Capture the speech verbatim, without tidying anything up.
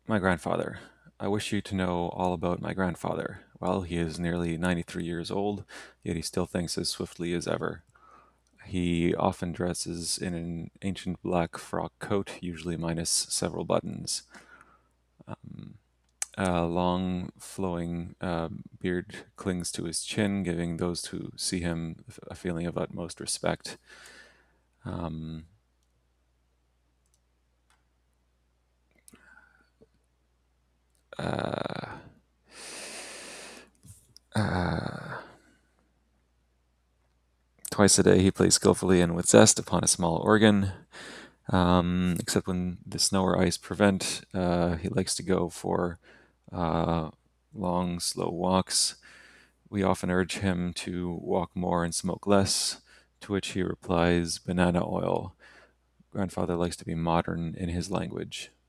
My grandfather. I wish you to know all about my grandfather. Well, he is nearly ninety-three years old, yet he still thinks as swiftly as ever. He often dresses in an ancient black frock coat, usually minus several buttons. Um, a long, flowing uh, beard clings to his chin, giving those who see him a feeling of utmost respect. Um, uh, uh, Twice a day he plays skillfully and with zest upon a small organ. Um, except when the snow or ice prevent, uh, he likes to go for uh, long, slow walks. We often urge him to walk more and smoke less, to which he replies, banana oil. Grandfather likes to be modern in his language.